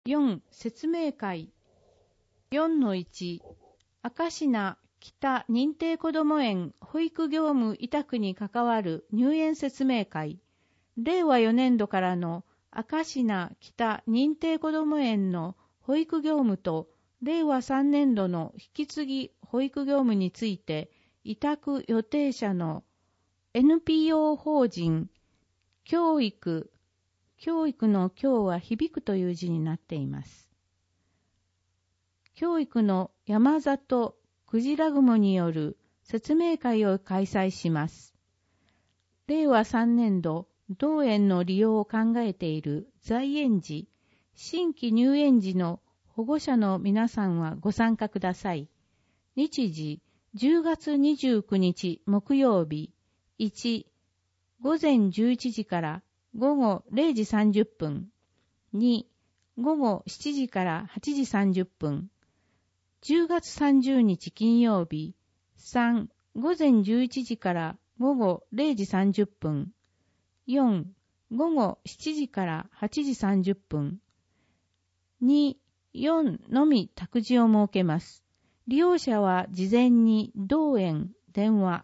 4. 説明会。4-1。明石名北認定こども園保育業務委託に関わる入園説明会。令和4年度からの明石名北認定こども園の保育業務と令和3年度の引き継ぎ保育業務について委託予定者の NPO 法人教育の教は響くという字になっています。教育の山里クジラ雲による説明会を開催します。令和3年度、同園の利用を考えている在園児、新規入園児の保護者の皆さんはご参加ください。日時、10月29日木曜日、1、午前11時から午後0時30分、2、午後7時から8時30分、10月30日金曜日、3、午前11時から午後0時30分、4、午後7時から8時30分、2、4のみ託児を設けます。利用者は事前に同園電話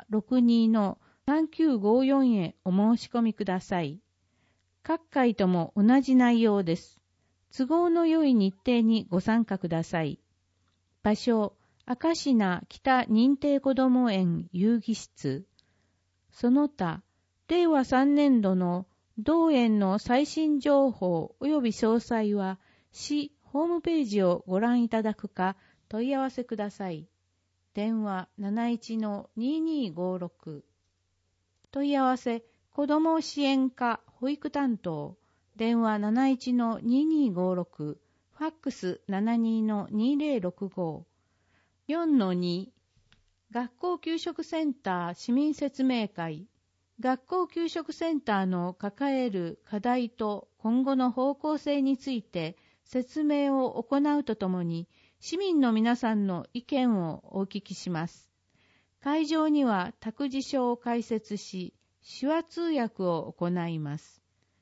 62-3954 へお申し込みください。各回とも同じ内容です。都合の良い日程にご参加ください。場所、明石名北認定こども園遊戯室。その他、令和3年度の同園の最新情報及び詳細は、市ホームページをご覧いただくか問い合わせください。電話 71-2256。問い合わせ、子ども支援課保育担当。電話 71-2256。ファックス 72-2065。4-2。学校給食センター市民説明会。学校給食センターの抱える課題と今後の方向性について説明を行うとともに、市民の皆さんの意見をお聞きします。会場には託児所を開設し、手話通訳を行います。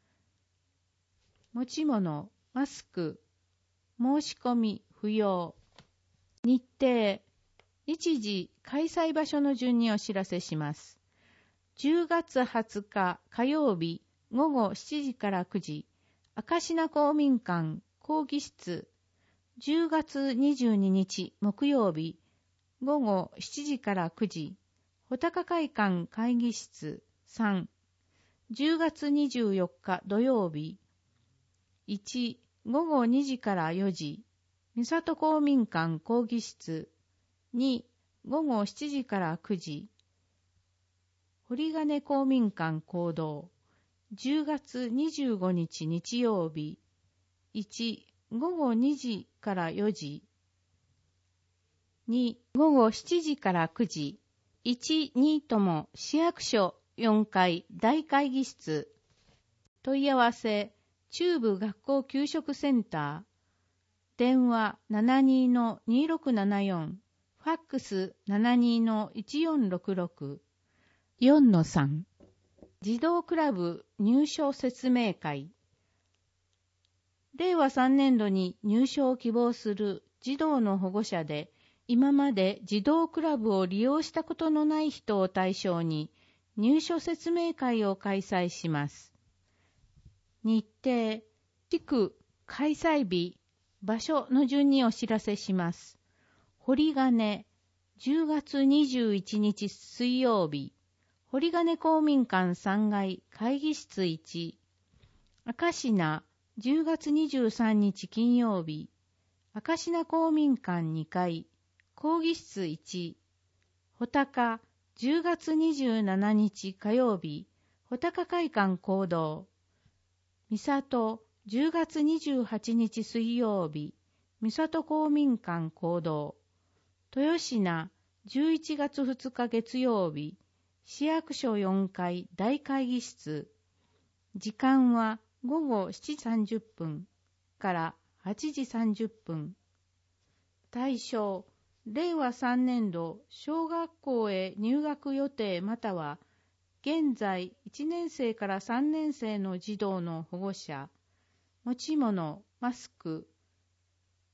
持ち物、マスク、申し込み不要。日程、日時、開催場所の順にお知らせします。10月20日火曜日午後7時から9時、明石名公民館講義室。10月22日木曜日午後7時から9時、穂高会館会議室3。10月24日土曜日1、午後2時から4時、三郷公民館講義室2、午後7時から9時、堀金公民館講堂。10月25日日曜日1、午後2時から4時、2、午後7時から9時、1、2とも市役所4階大会議室。問い合わせ、中部学校給食センター。電話 72-2674。ファックス 72-1466。4-3。児童クラブ入所説明会。令和3年度に入所を希望する児童の保護者で、今まで児童クラブを利用したことのない人を対象に入所説明会を開催します。日程、地区、開催日、場所の順にお知らせします。堀金、10月21日水曜日、堀金公民館3階会議室1。明石名、10月23日金曜日、明石名公民館2階講義室1。穂高、10月27日火曜日、穂高会館講堂。三郷、10月28日水曜日、三郷公民館講堂。豊品、11月2日月曜日、市役所4階大会議室。時間は午後7時30分から8時30分。対象、令和3年度小学校へ入学予定または現在1年生から3年生の児童の保護者。持ち物、マスク、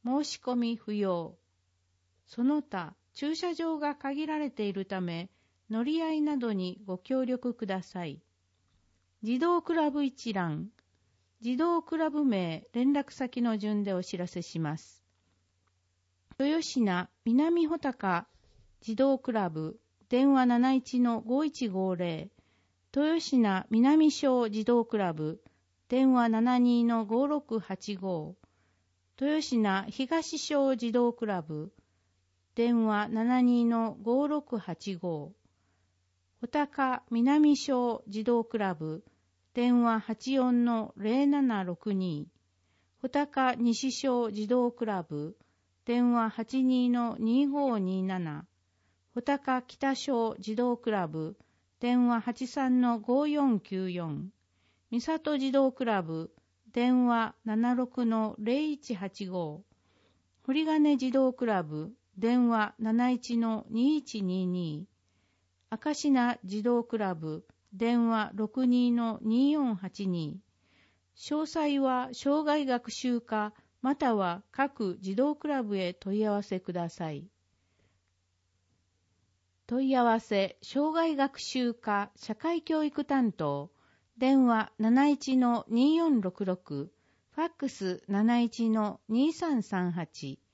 申し込み不要。その他、駐車場が限られているため、乗り合いなどにご協力ください。児童クラブ一覧。児童クラブ名、連絡先の順でお知らせします。豊品南穂高児童クラブ、電話 71-5150。豊品南小児童クラブ、電話 72-5685。豊品東小児童クラブ、電話 72-5685。穂高南小児童クラブ、電話 84-0762。穂高西小児童クラブ、電話 82-2527。穂高北小児童クラブ、電話 83-5494。三郷児童クラブ、電話 76-0185。堀金児童クラブ、電話 71-2122。明品児童クラブ、電話 62-2482。詳細は障害学習課または各児童クラブへ問い合わせください。問い合わせ障害学習課社会教育担当、電話 71-2466、ファックス 71-2338。